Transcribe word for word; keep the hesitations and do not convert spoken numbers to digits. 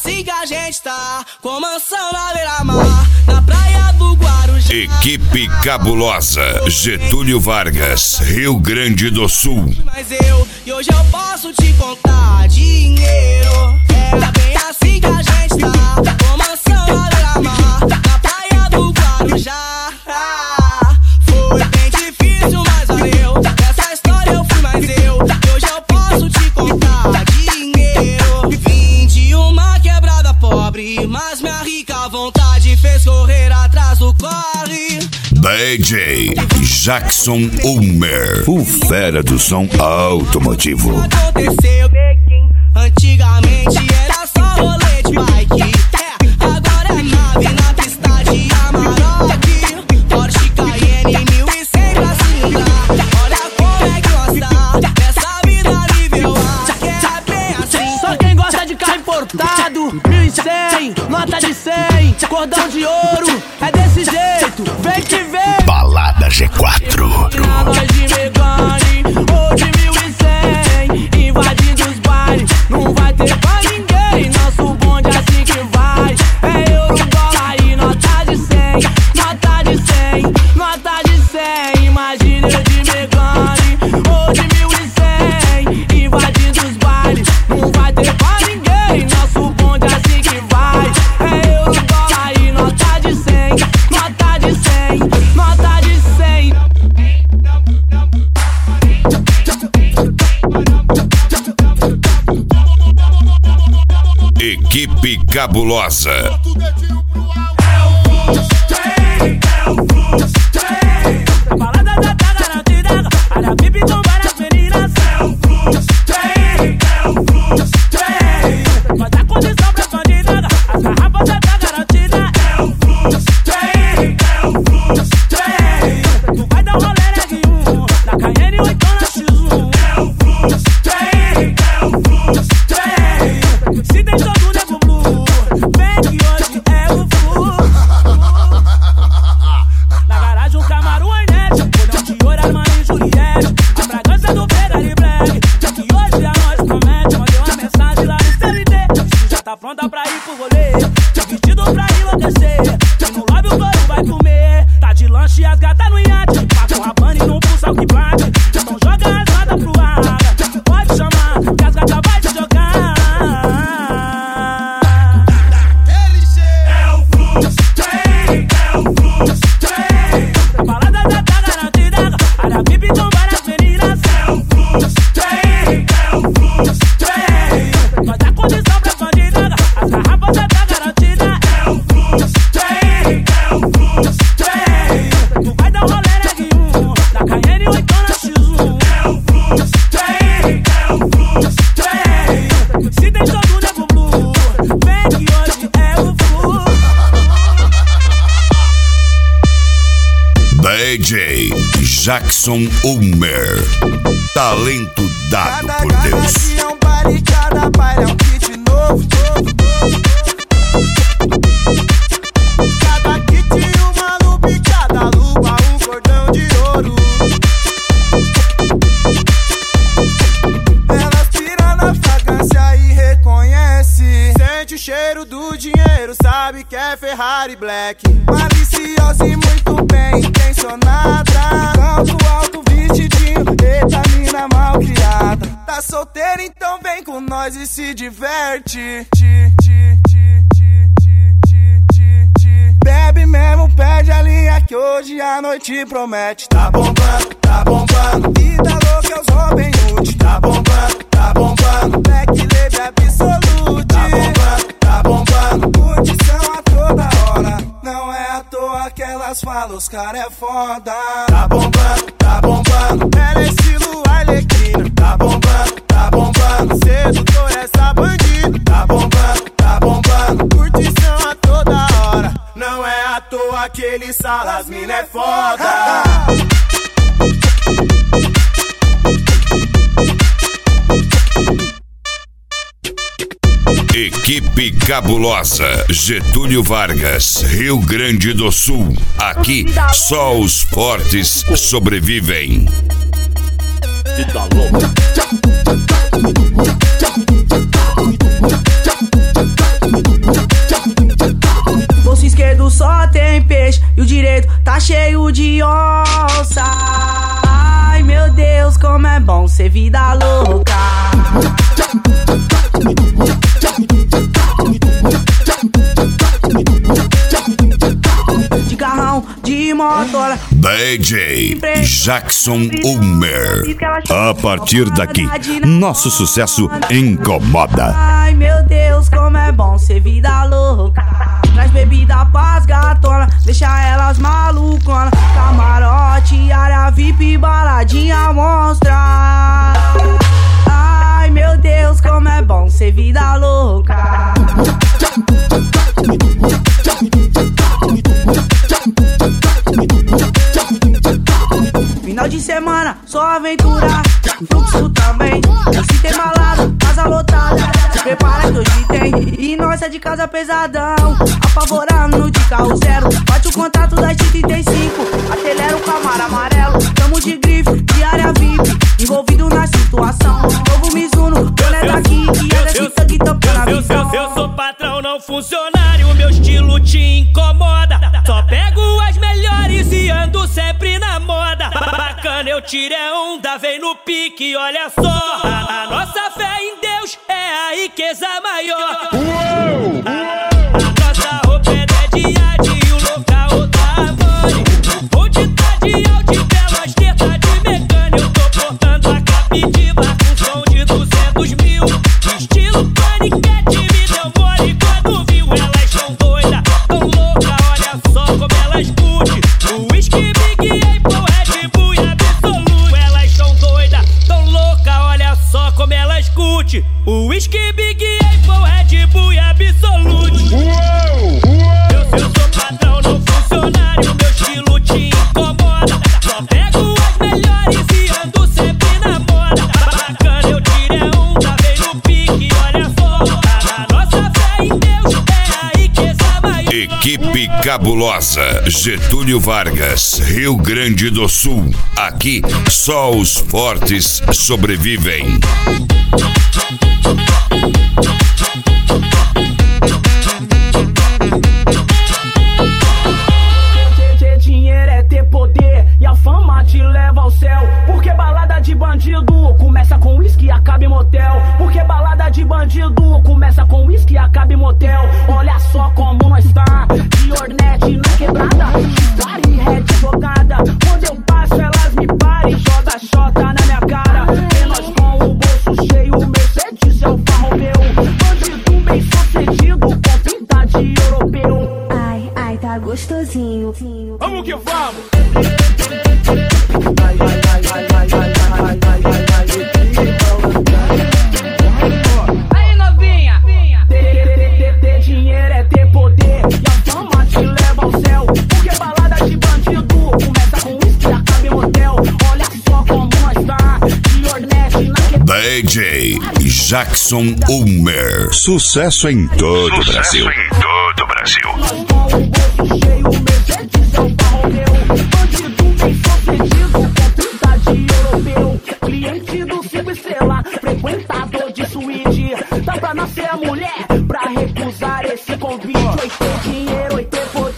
assim que a gente tá, com mansão na beira-mar, na praia do Guarujá. Equipe Cabulosa, Getúlio Vargas, Rio Grande do Sul. Mas eu, e hoje eu posso te contar dinheiro. É bem assim que a gente tá, com mansão na beira-mar, na praia do Guarujá. Ah, foi bem difícil, mas valeu. Essa história eu fui mais eu, e hoje eu posso te contar dinheiro. Vim de uma quebrada pobre, mas minha rica vontade fez correr atrás do corre. D J Jackson Ulmer, o fera do som automotivo. Aconteceu, antigamente era só rolê de bike, é, agora é nave na pista de Amarok, Porsche Cayenne mil e cem pra cilindrar. Olha como é que gosta dessa vida nível A, que é bem assim. Só quem gosta de carro importado, mil e cem, nota de cem, cordão de ouro, é desse jeito, vem que vem. Balada G quatro. Nós de Megane ou de mil e cem, invadindo os bailes, não vai ter pra ninguém. Nosso bonde é assim que vai, é euro, dólar e nota de cem, nota de cem, nota de cem. Imagina eu de Megane ou de mil e cem, invadindo os bailes, não vai ter pra ninguém. Nosso bonde é assim que vai, é euro, dólar e nota de cem, nota de cem, nota de cem. Equipe Cabulosa. A balada já tá garantida, área V I P com várias meninas. Tem, vai dar condição pra bandida, as garrafas já tá garantida. Tem, tu vai dar um rolê negue um, na Cayenne ou então na X um. Tem, se tem todo nego blue, vem que hoje é o flu. Na garagem um Camaro Hornet, cordão de ouro, Armani e Juliette, a fragrância do Ferrari Black, que hoje a nós promete. Mandei uma mensagem lá no C L T, já tá pronta pra ir pro rolê, tô vestido pra enlouquecer, e no lobby o touro vai comer. Tá de lanche e as gatas no iate, papo Havana e não pulsa o que bate. Então joga as rodas pro ar, pode chamar, que as gatas vai te jogar. A balada já tá garantida, área V I P com várias meninas. Tem, vai dar condição pra bandida, as garrafas já tá garantida. Tem, tu vai dar um rolê negue um, na Cayenne ou então na X um. Tem, se tem todo nego blue, vem que hoje é o flu. D J Jackson Ulmer, talento dado por Deus. Cada dia é um baile, cada baile é um kit novo. Cada kit uma lupa e cada lupa um cordão de ouro. Elas piram na fragrância e reconhece, sente o cheiro do dinheiro, sabe que é Ferrari Black. Maliciosa e muito bem intencionada, salto alto, vestidinho, eita mina mal criada. Tá solteira, então vem com nós e se diverte. Bebe mesmo, perde a linha que hoje a noite promete. Tá bombando, tá bombando, vida louca é os Robin Hood. Tá bombando, tá bombando, Black Lady Absolute. Tá bombando, tá bombando, curtição a toda hora. Não é à toa que elas falam, os cara é foda. Tá bombando, tá bombando, ela é estilo Arlequina. Tá bombando, tá bombando, sedutor essa bandida. Tá bombando, tá bombando, curtição a toda hora. Não é à toa que ele sala, as mina é foda. Equipe Cabulosa, Getúlio Vargas, Rio Grande do Sul. Aqui só os fortes sobrevivem. Vida louca. cheio de onça. Ai meu Deus, como é bom ser vida louca. De carrão, de motora. D J Jackson Ulmer. A partir daqui, nosso sucesso incomoda. Ai meu Deus, como é bom ser vida louca. Traz bebida pras gatona, deixa elas malucona. Camarote, área V I P, baladinha monstra. Ai meu Deus, como é bom ser vida louca. Final de semana, só aventura, fluxo também. Se tem balada, casa lotada, se prepara que hoje tem. E nós é de casa pesadão, apavorando de carro zero. Bate o contato das trinta e cinco, acelera o Camaro amarelo. Tamo de grife, de área V I P, envolvido na situação. Novo Mizuno, eu é daqui, que é desse sangue tampando a visão. Eu sou patrão, não funcionário, meu estilo te incomoda. Só pego as melhores e ando sempre na moda. Bacana, eu tirei onda, vem no pique, olha só. A, a nossa fé em Deus é a riqueza maior. Uou, a nossa roupa é de e o local da Avani. Onde tá de Audi, belas tetas de mecânico. Eu tô portando a captiva com som de duzentos mil. Estilo paniquete, me deu mole quando viu. Elas tão doidas, tão louca, olha só como elas curte. O whisky, Big Apple, Red Bull e Absolute. Elas tão doidas, tão louca, olha só como elas curte. O whisky, Big Apple, Red Bull e Absolute. Eu, eu sou patrão, não funcionário, meu estilo te incomoda. Só pego as melhores e ando sempre na moda. Bacana, eu tirei onda, vem no pique, olha só. A nossa fé em Deus é a riqueza maior. Equipe cabulosa, Getúlio Vargas, Rio Grande do Sul. Aqui só os fortes sobrevivem. Ter dinheiro é ter poder e a fama te leva ao céu. Porque balada de bandido começa com uísque e acaba em motel. Porque balada de bandido começa com uísque e acaba em motel. Olha só como nós tá, de Hornet na quebrada, Stari é advogada. Quando eu passo elas me param e joga xota na minha cara. E nós com o bolso cheio, Mercedes é o farro meu. Bandido bem sucedido com pinta de europeu. Ai, ai, tá gostosinho. Vamos que vamos! Aí novinha, ter dinheiro é ter poder e a fama te leva ao céu. Porque balada de bandido começa com uísque e acaba em motel. Olha só como nós tá, de Hornet na quebrada. D J Jackson Ulmer. Sucesso em todo o Brasil. Em todo o Brasil. Nós com o bolso cheio, Mercedes é o farro meu. Bandido bem sucedido com pinta de europeu. Cliente do cinco estrelas, frequentador de suíte. Dá pra nascer a mulher pra recusar esse convite. Oi, ter dinheiro, oi, ter poder.